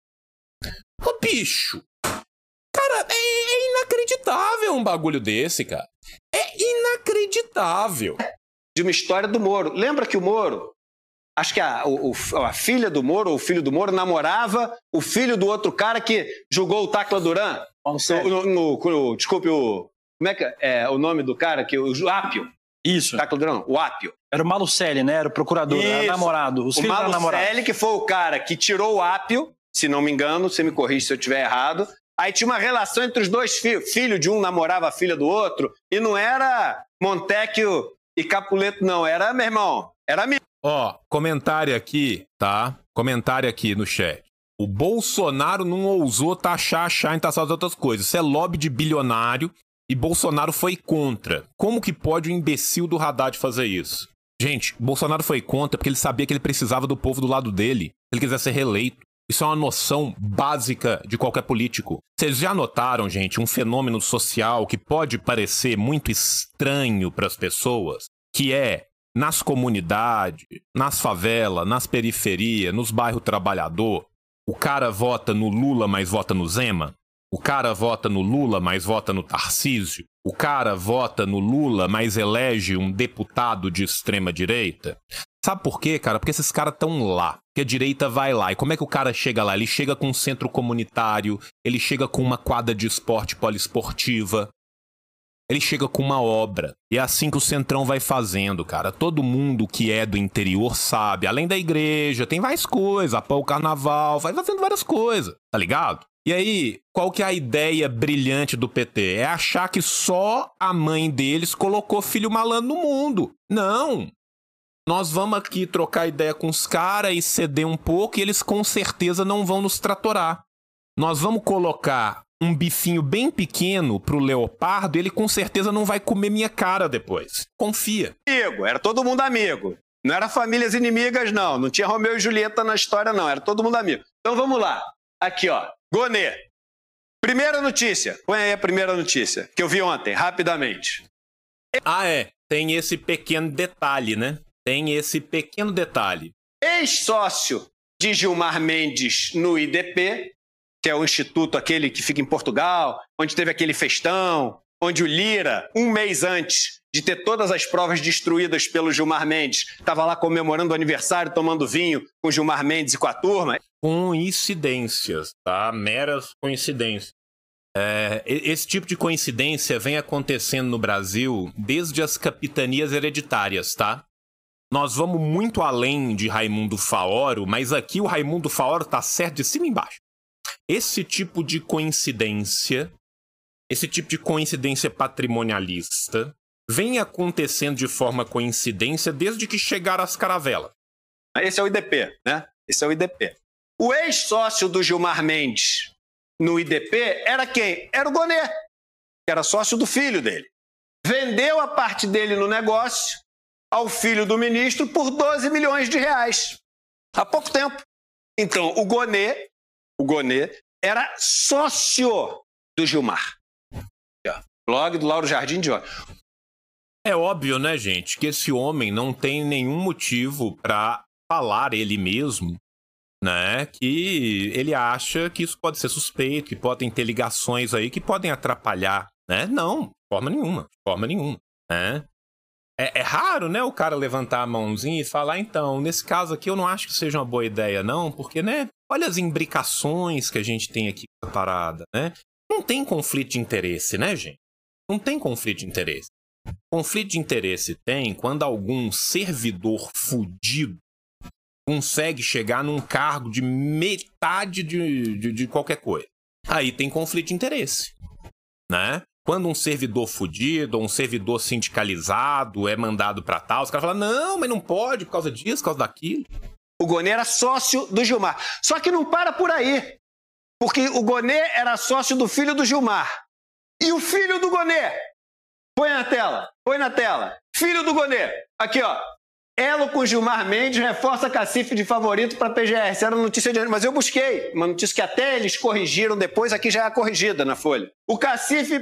Ô, bicho, cara, é inacreditável um bagulho desse, cara. É inacreditável. De uma história do Moro. Lembra que o Moro, acho que a filha do Moro, ou o filho do Moro, namorava o filho do outro cara que julgou o Tacla Duran? Desculpe, como é que é o nome do cara? O Apio. Isso. Tacla Duran, o Apio. Era o Malucelli, né? Era o procurador, era namorado. O Malucelli, que foi o cara que tirou o Apio, se não me engano, você me corrige se eu estiver errado. Aí tinha uma relação entre os dois filhos. Filho de um namorava a filha do outro. E não era Montecchio e Capuleto, não. Era, meu irmão, era amigo. Ó, comentário aqui, tá? Comentário aqui no chat. O Bolsonaro não ousou taxar a Shine, taxar as outras coisas. Isso é lobby de bilionário e Bolsonaro foi contra. Como que pode o imbecil do Haddad fazer isso? Gente, Bolsonaro foi contra porque ele sabia que ele precisava do povo do lado dele. Se ele quiser ser reeleito. Isso é uma noção básica de qualquer político. Vocês já notaram, gente, um fenômeno social que pode parecer muito estranho para as pessoas, que é nas comunidades, nas favelas, nas periferias, nos bairros trabalhador, o cara vota no Lula, mas vota no Zema. O cara vota no Lula, mas vota no Tarcísio. O cara vota no Lula, mas elege um deputado de extrema direita. Sabe por quê, cara? Porque esses caras estão lá. Porque a direita vai lá. E como é que o cara chega lá? Ele chega com um centro comunitário, ele chega com uma quadra de esporte poliesportiva, ele chega com uma obra. E é assim que o Centrão vai fazendo, cara. Todo mundo que é do interior sabe. Além da igreja, tem várias coisas. Apoia o carnaval, vai fazendo várias coisas, tá ligado? E aí, qual que é a ideia brilhante do PT? É achar que só a mãe deles colocou filho malandro no mundo. Não! Nós vamos aqui trocar ideia com os caras e ceder um pouco e eles com certeza não vão nos tratorar. Nós vamos colocar um bifinho bem pequeno pro leopardo e ele com certeza não vai comer minha cara depois. Confia. Amigo, era todo mundo amigo. Não era famílias inimigas, não. Não tinha Romeu e Julieta na história, não. Era todo mundo amigo. Então vamos lá. Aqui, ó. Gonê. Primeira notícia. Põe aí a primeira notícia, que eu vi ontem, rapidamente. Ah, é. Tem esse pequeno detalhe, né? Tem esse pequeno detalhe. Ex-sócio de Gilmar Mendes no IDP, que é o instituto aquele que fica em Portugal, onde teve aquele festão, onde o Lira, um mês antes de ter todas as provas destruídas pelo Gilmar Mendes, estava lá comemorando o aniversário, tomando vinho com o Gilmar Mendes e com a turma. Coincidências, tá? Meras coincidências. Esse tipo de coincidência vem acontecendo no Brasil desde as capitanias hereditárias, tá? Nós vamos muito além de Raimundo Faoro, mas aqui o Raimundo Faoro tá certo de cima e embaixo. Esse tipo de coincidência patrimonialista, vem acontecendo de forma coincidência desde que chegaram as caravelas. Esse é o IDP, né? Esse é o IDP. O ex-sócio do Gilmar Mendes no IDP era quem? Era o Gonê, que era sócio do filho dele. Vendeu a parte dele no negócio ao filho do ministro por 12 milhões de reais. Há pouco tempo. Então, o Gonê era sócio do Gilmar. Blog do Lauro Jardim de Ó. É óbvio, né, gente, que esse homem não tem nenhum motivo para falar ele mesmo, né, que ele acha que isso pode ser suspeito, que podem ter ligações aí que podem atrapalhar, né? Não, de forma nenhuma, né? É raro, né, o cara levantar a mãozinha e falar, então, nesse caso aqui eu não acho que seja uma boa ideia, não, porque, né, olha as imbricações que a gente tem aqui com a parada, né? Não tem conflito de interesse, né, gente? Não tem conflito de interesse. Conflito de interesse tem quando algum servidor fudido consegue chegar num cargo de metade de qualquer coisa. Aí tem conflito de interesse, né? Quando um servidor fudido ou um servidor sindicalizado é mandado pra tal, os caras falam, não, mas não pode por causa disso, por causa daquilo. O Gonê era sócio do Gilmar. Só que não para por aí. Porque o Gonê era sócio do filho do Gilmar. E o filho do Gonê? Põe na tela. Filho do Gonê. Aqui, ó. Elo com Gilmar Mendes reforça cacife de favorito para PGR. Essa era notícia de... Mas eu busquei uma notícia que até eles corrigiram depois, aqui já é corrigida na Folha. O cacife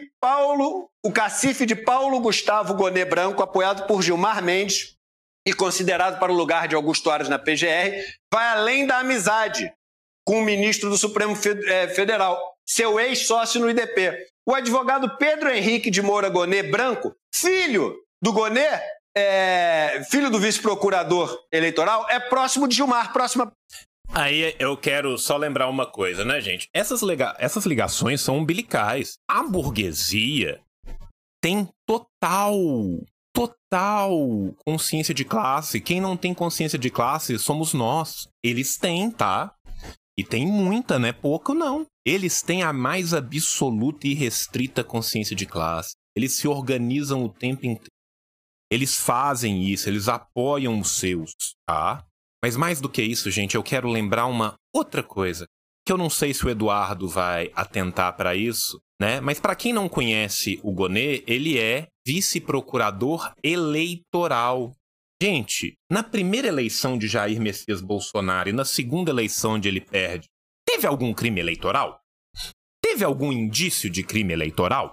de Paulo Gustavo Gonê Branco, apoiado por Gilmar Mendes e considerado para o lugar de Augusto Aras na PGR, vai além da amizade com o ministro do Supremo Federal, seu ex-sócio no IDP. O advogado Pedro Henrique de Moura Gonê Branco, filho do Gonê, filho do vice-procurador eleitoral, é próximo de Gilmar, Aí eu quero só lembrar uma coisa, né, gente? Essas ligações são umbilicais. A burguesia tem total consciência de classe. Quem não tem consciência de classe somos nós. Eles têm, tá? E tem muita, né? Pouco não. Eles têm a mais absoluta e restrita consciência de classe. Eles se organizam o tempo inteiro. Eles fazem isso, eles apoiam os seus, tá? Mas mais do que isso, gente, eu quero lembrar uma outra coisa, que eu não sei se o Eduardo vai atentar para isso, né? Mas para quem não conhece o Gonê, ele é vice-procurador eleitoral. Gente, na primeira eleição de Jair Messias Bolsonaro e na segunda eleição onde ele perde, teve algum crime eleitoral? Teve algum indício de crime eleitoral?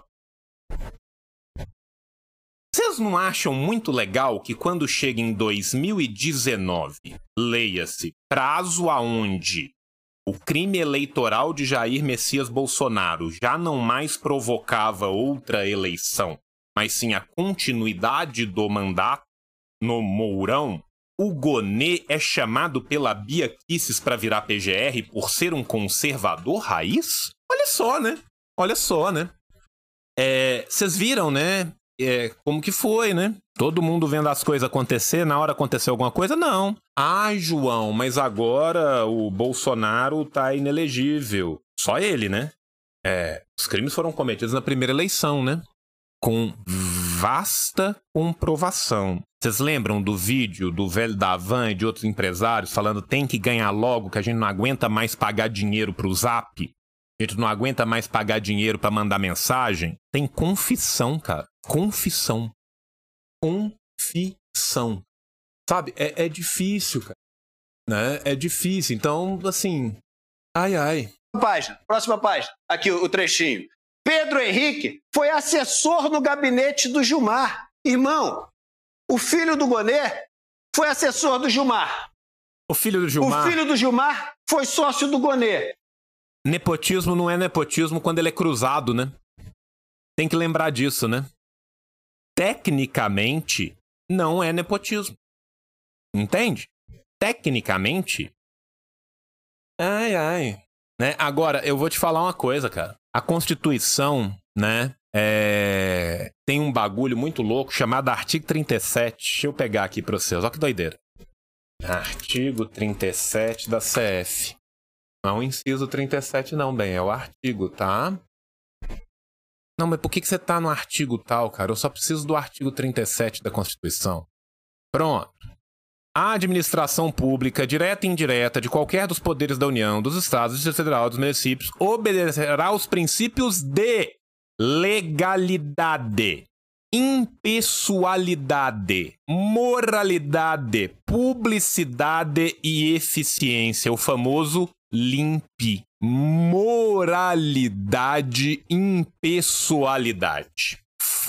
Vocês não acham muito legal que quando chega em 2019, leia-se, prazo aonde o crime eleitoral de Jair Messias Bolsonaro já não mais provocava outra eleição, mas sim a continuidade do mandato no Mourão, o Gonê é chamado pela Bia Kicis para virar PGR por ser um conservador raiz? Olha só, né? Vocês viram, né? Como que foi, né? Todo mundo vendo as coisas acontecer, na hora aconteceu alguma coisa? Não. Ai, João, mas agora o Bolsonaro tá inelegível. Só ele, né? Os crimes foram cometidos na primeira eleição, né? Com vasta comprovação. Vocês lembram do vídeo do velho da Van e de outros empresários falando tem que ganhar logo, que a gente não aguenta mais pagar dinheiro pro Zap? A gente não aguenta mais pagar dinheiro pra mandar mensagem? Tem confissão, cara. Confissão. Sabe? É difícil, cara. Né? É difícil. Então, assim... Ai. Próxima página. Aqui o trechinho. Pedro Henrique foi assessor no gabinete do Gilmar. Irmão, o filho do Gonê foi assessor do Gilmar. O filho do Gilmar foi sócio do Gonê. Nepotismo não é nepotismo quando ele é cruzado, né? Tem que lembrar disso, né? Tecnicamente, não é nepotismo. Entende? Tecnicamente... Ai. Né? Agora, eu vou te falar uma coisa, cara. A Constituição, né, tem um bagulho muito louco chamado artigo 37. Deixa eu pegar aqui pra vocês. Olha que doideira. Artigo 37 da CF. Não é o inciso 37 não, bem. É o artigo, tá? Não, mas por que você tá no artigo tal, cara? Eu só preciso do artigo 37 da Constituição. Pronto. A administração pública, direta e indireta, de qualquer dos poderes da União, dos Estados, do Distrito Federal, dos municípios, obedecerá aos princípios de legalidade, impessoalidade, moralidade, publicidade e eficiência. O famoso LIMP. Moralidade, impessoalidade.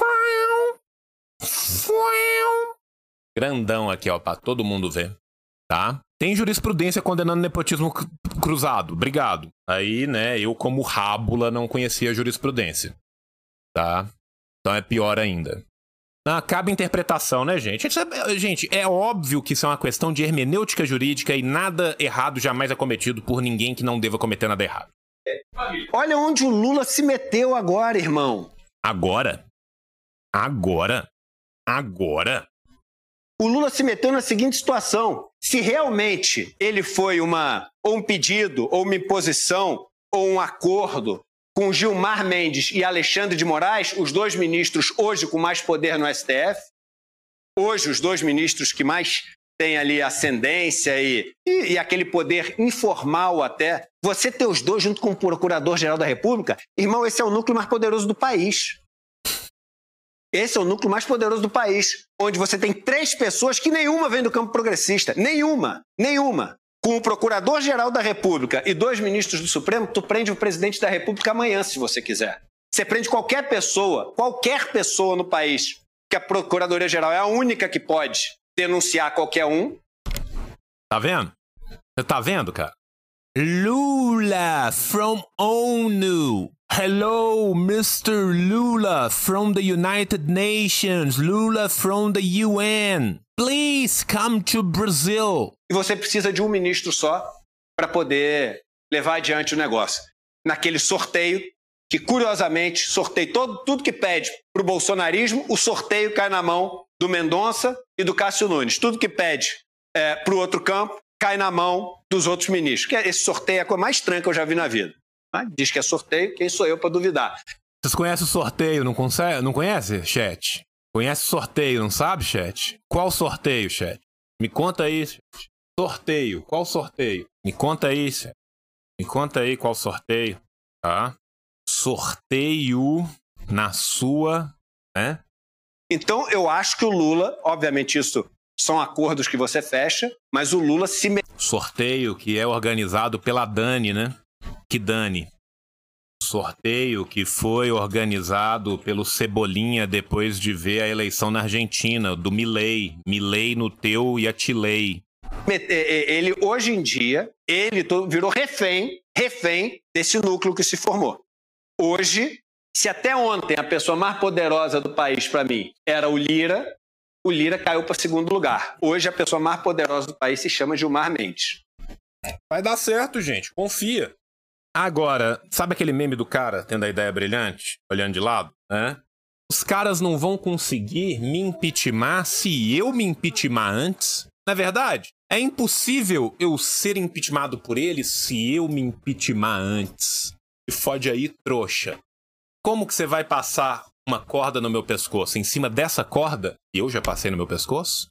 Grandão aqui, ó, pra todo mundo ver, tá? Tem jurisprudência condenando nepotismo cruzado, obrigado. Aí, né, eu como rábula não conhecia a jurisprudência, tá? Então é pior ainda. Não, cabe interpretação, né, gente? Gente, é óbvio que isso é uma questão de hermenêutica jurídica e nada errado jamais é cometido por ninguém que não deva cometer nada errado. Olha onde o Lula se meteu agora, irmão. Agora? O Lula se meteu na seguinte situação. Se realmente ele foi ou um pedido, ou uma imposição, ou um acordo com Gilmar Mendes e Alexandre de Moraes, os dois ministros hoje com mais poder no STF, hoje os dois ministros que mais têm ali ascendência e aquele poder informal até, você ter os dois junto com o Procurador-Geral da República, irmão, esse é o núcleo mais poderoso do país. Esse é o núcleo mais poderoso do país, onde você tem 3 pessoas que nenhuma vem do campo progressista. Nenhuma. Com o Procurador-Geral da República e 2 ministros do Supremo, tu prende o presidente da República amanhã, se você quiser. Você prende qualquer pessoa no país, que a Procuradoria-Geral é a única que pode denunciar qualquer um. Tá vendo? Você tá vendo, cara? Lula from ONU. Hello, Mr. Lula from the United Nations. Lula from the UN. Please come to Brazil. E você precisa de um ministro só para poder levar adiante o negócio. Naquele sorteio, que curiosamente, sorteio tudo que pede para o bolsonarismo, o sorteio cai na mão do Mendonça e do Cássio Nunes. Tudo que pede para o outro campo cai na mão dos outros ministros. Esse sorteio é a coisa mais estranha que eu já vi na vida. Mas diz que é sorteio, quem sou eu para duvidar? Vocês conhecem o sorteio, não conhece, chat? Conhece o sorteio, não sabe, chat? Qual sorteio, chat? Me conta aí, chat. Sorteio, qual sorteio? Me conta aí, chat. Me conta aí qual sorteio, tá? Sorteio na sua, né? Então, eu acho que o Lula, obviamente isso são acordos que você fecha, mas o Lula se... Sorteio que é organizado pela Dani, né? Que Dani. Sorteio que foi organizado pelo Cebolinha depois de ver a eleição na Argentina, do Milei. Milei no teu e atilei. Ele, hoje em dia, ele virou refém desse núcleo que se formou. Hoje, se até ontem a pessoa mais poderosa do país, para mim, era o Lira caiu para 2º lugar. Hoje, a pessoa mais poderosa do país se chama Gilmar Mendes. Vai dar certo, gente. Confia. Agora, sabe aquele meme do cara tendo a ideia brilhante, olhando de lado? Né? Os caras não vão conseguir me impeachment se eu me impeachment antes. Não é verdade? É impossível eu ser impeachmentado por eles se eu me impeachment antes. E fode aí, trouxa. Como que você vai passar uma corda no meu pescoço? Em cima dessa corda, que eu já passei no meu pescoço?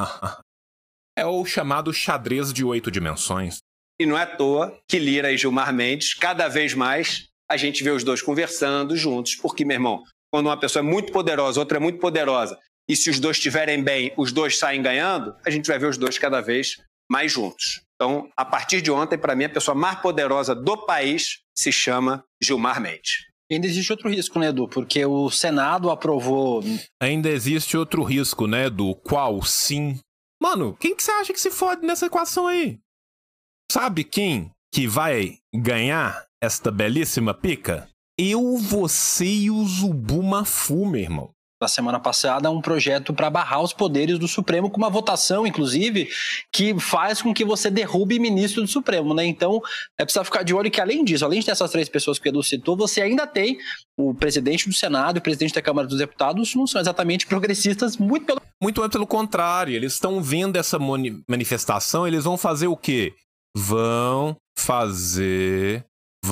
É o chamado xadrez de 8 dimensões. E não é à toa que Lira e Gilmar Mendes, cada vez mais, a gente vê os dois conversando juntos. Porque, meu irmão, quando uma pessoa é muito poderosa, outra é muito poderosa, e se os dois estiverem bem, os dois saem ganhando, a gente vai ver os dois cada vez mais juntos. Então, a partir de ontem, para mim, a pessoa mais poderosa do país se chama Gilmar Mendes. Ainda existe outro risco, né, Edu? Porque o Senado aprovou... Ainda existe outro risco, né, Edu? Qual? Sim. Mano, quem que você acha que se fode nessa equação aí? Sabe quem que vai ganhar esta belíssima pica? Eu, você e o Zubumafu, meu irmão. Da semana passada, um projeto para barrar os poderes do Supremo, com uma votação, inclusive, que faz com que você derrube ministro do Supremo, né? Então, é preciso ficar de olho que, além disso, além dessas 3 pessoas que o Edu citou, você ainda tem o presidente do Senado e o presidente da Câmara dos Deputados, não são exatamente progressistas, muito pelo contrário. Eles estão vendo essa manifestação, eles vão fazer o quê? Vão fazer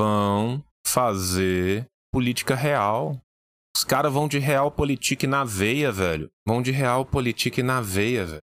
política real. Os caras vão de realpolitik na veia, velho. Vão de realpolitik na veia.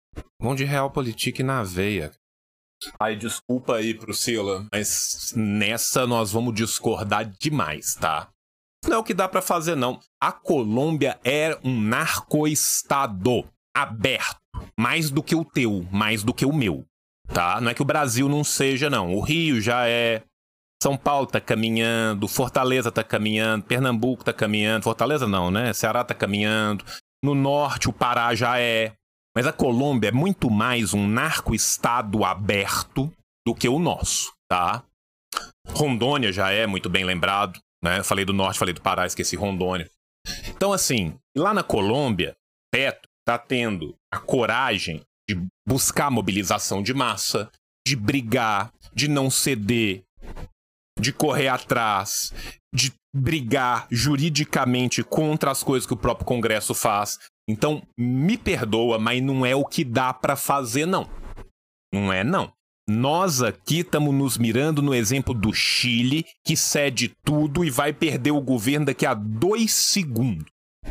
Ai, desculpa aí, Priscila, mas nessa nós vamos discordar demais, tá? Não é o que dá pra fazer, não. A Colômbia é um narcoestado aberto. Mais do que o teu, mais do que o meu. Tá? Não é que o Brasil não seja, não. O Rio já é. São Paulo tá caminhando. Fortaleza tá caminhando. Pernambuco tá caminhando. Fortaleza não, né? Ceará tá caminhando. No norte, o Pará já é. Mas a Colômbia é muito mais um narcoestado aberto do que o nosso, tá? Rondônia já é muito bem lembrado, né? Falei do norte, falei do Pará, esqueci Rondônia. Então, assim, lá na Colômbia, Petro tá tendo a coragem de buscar mobilização de massa, de brigar, de não ceder, de correr atrás, de brigar juridicamente contra as coisas que o próprio Congresso faz. Então, me perdoa, mas não é o que dá pra fazer, não. Não é, não. Nós aqui estamos nos mirando no exemplo do Chile, que cede tudo e vai perder o governo daqui a 2 segundos.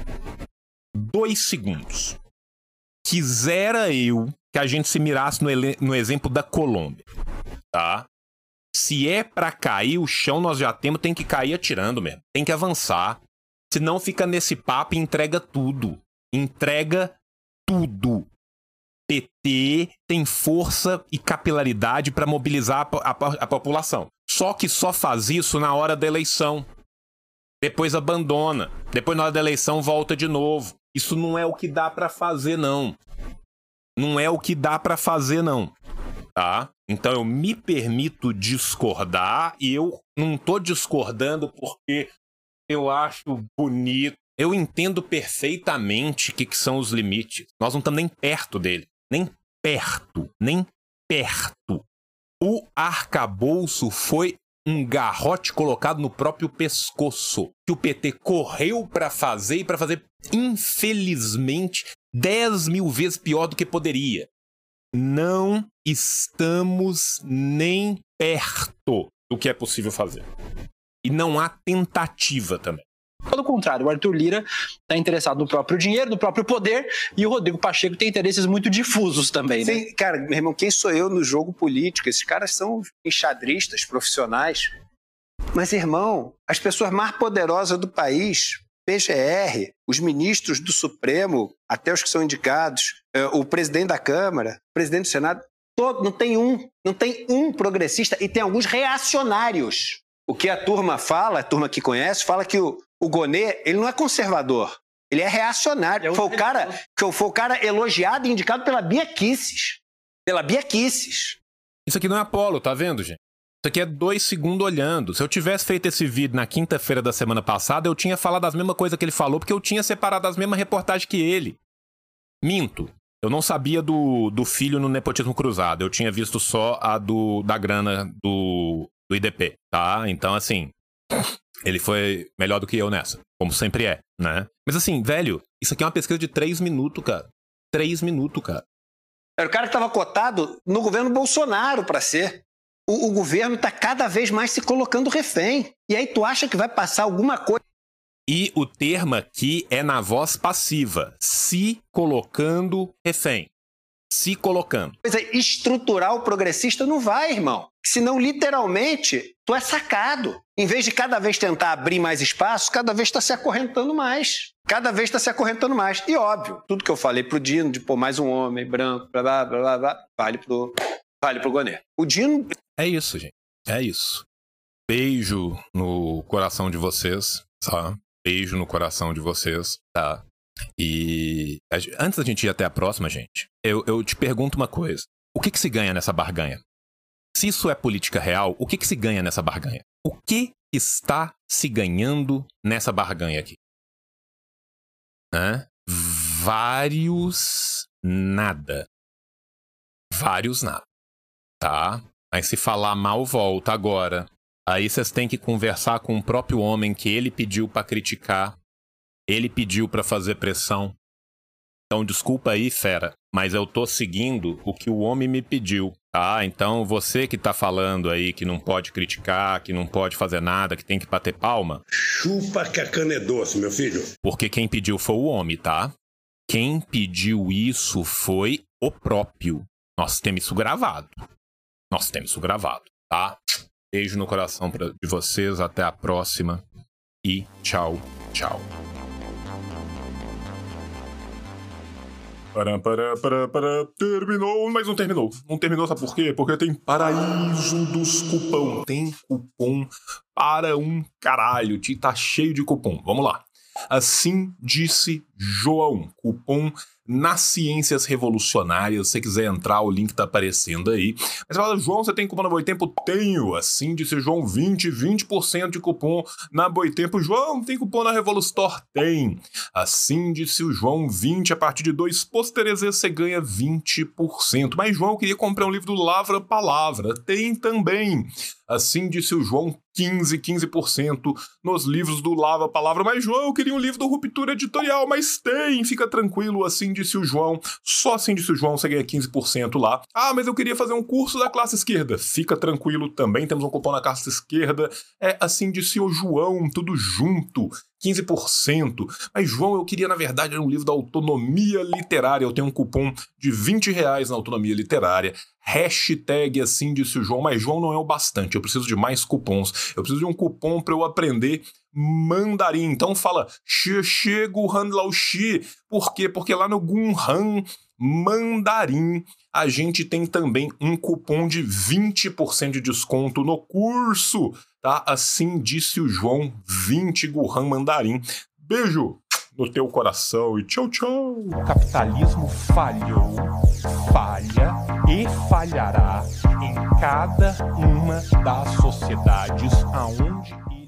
2 segundos. Quisera eu que a gente se mirasse no exemplo da Colômbia, tá? Se é pra cair o chão, nós já temos, tem que cair atirando mesmo. Tem que avançar. Senão fica nesse papo e entrega tudo. Entrega tudo. PT tem força e capilaridade para mobilizar a população. Só que só faz isso na hora da eleição. Depois abandona. Depois na hora da eleição volta de novo. Isso não é o que dá para fazer, não. Não é o que dá para fazer, não. Tá? Então eu me permito discordar e eu não tô discordando porque eu acho bonito. Eu entendo perfeitamente o que são os limites. Nós não estamos nem perto dele. Nem perto. Nem perto. O arcabouço foi um garrote colocado no próprio pescoço. Que o PT correu para fazer e para fazer, infelizmente, 10 mil vezes pior do que poderia. Não estamos nem perto do que é possível fazer. E não há tentativa também. Pelo contrário, o Arthur Lira está interessado no próprio dinheiro, no próprio poder, e o Rodrigo Pacheco tem interesses muito difusos também, né? Sim, cara, meu irmão, quem sou eu no jogo político? Esses caras são enxadristas profissionais. Mas, irmão, as pessoas mais poderosas do país, PGR, os ministros do Supremo, até os que são indicados, o presidente da Câmara, o presidente do Senado, não tem um progressista e tem alguns reacionários. O que a turma fala, a turma que conhece, fala que o Gonê, ele não é conservador, ele é reacionário. Foi o cara elogiado e indicado pela Bia Kicis. Pela Bia Kicis. Isso aqui não é Apolo, tá vendo, gente? Isso aqui é 2 segundos olhando. Se eu tivesse feito esse vídeo na quinta-feira da semana passada, eu tinha falado as mesmas coisas que ele falou, porque eu tinha separado as mesmas reportagens que ele. Minto. Eu não sabia do filho no nepotismo cruzado. Eu tinha visto só a da grana do IDP, tá? Então, assim, ele foi melhor do que eu nessa. Como sempre é, né? Mas assim, velho, isso aqui é uma pesquisa de 3 minutos, cara. 3 minutos, cara. Era o cara que estava cotado no governo Bolsonaro para ser. O governo está cada vez mais se colocando refém. E aí tu acha que vai passar alguma coisa? E o termo aqui é na voz passiva. Se colocando refém. Se colocando. Coisa estrutural progressista não vai, irmão. Senão, literalmente, tu é sacado. Em vez de cada vez tentar abrir mais espaço, cada vez está se acorrentando mais. Cada vez está se acorrentando mais. E óbvio, tudo que eu falei pro Dino, de pôr mais um homem branco, blá, blá, blá, blá, vale pro Gonê. O Dino... É isso, gente. É isso. Beijo no coração de vocês, tá? Beijo no coração de vocês, tá? E antes da gente ir até a próxima, gente, eu te pergunto uma coisa. O que se ganha nessa barganha? Se isso é política real, o que se ganha nessa barganha? O que está se ganhando nessa barganha aqui? Vários nada. Vários nada. Tá? Mas se falar mal, volta agora. Aí vocês têm que conversar com o próprio homem que ele pediu pra criticar. Ele pediu pra fazer pressão. Então, desculpa aí, fera, mas eu tô seguindo o que o homem me pediu, tá? Então, você que tá falando aí que não pode criticar, que não pode fazer nada, que tem que bater palma... Chupa que a cana é doce, meu filho. Porque quem pediu foi o homem, tá? Quem pediu isso foi o próprio. Nós temos isso gravado. Nós temos isso gravado, tá? Beijo no coração de vocês, até a próxima. e tchau, tchau. Terminou, mas não terminou. Não terminou, sabe por quê? Porque tem paraíso dos cupom. Tem cupom para um caralho. Tá cheio de cupom. Vamos lá. Assim disse João. Cupom nas Ciências Revolucionárias. Se você quiser entrar, o link tá aparecendo aí. Mas você fala, João, você tem cupom na Boitempo? Tenho. Assim disse João, 20% de cupom na Boitempo. João, tem cupom na Revolustore? Tem. Assim disse o João, 20. A partir de 2 pôsteres você ganha 20%. Mas, João, eu queria comprar um livro do Lavra Palavra. Tem também. Assim disse o João, 15% nos livros do Lava Palavra. Mas, João, eu queria um livro do Ruptura Editorial, mas tem, fica tranquilo, assim disse o João. Só assim disse o João, você ganha 15% lá. Ah, mas eu queria fazer um curso da classe esquerda. Fica tranquilo também, temos um cupom na classe esquerda. É assim disse o João, tudo junto. 15%. Mas, João, eu queria, na verdade, um livro da Autonomia Literária. Eu tenho um cupom de R$20 na Autonomia Literária. Hashtag assim disse o João. Mas, João, não é o bastante. Eu preciso de mais cupons. Eu preciso de um cupom para eu aprender mandarim. Então fala Xie Guhan Lao Xi. Por quê? Porque lá no Gunhan Mandarim a gente tem também um cupom de 20% de desconto no curso, tá? Assim disse o João, 20 Guhan Mandarim. Beijo no teu coração e tchau, tchau. O capitalismo falhou, falha e falhará em cada uma das sociedades aonde ele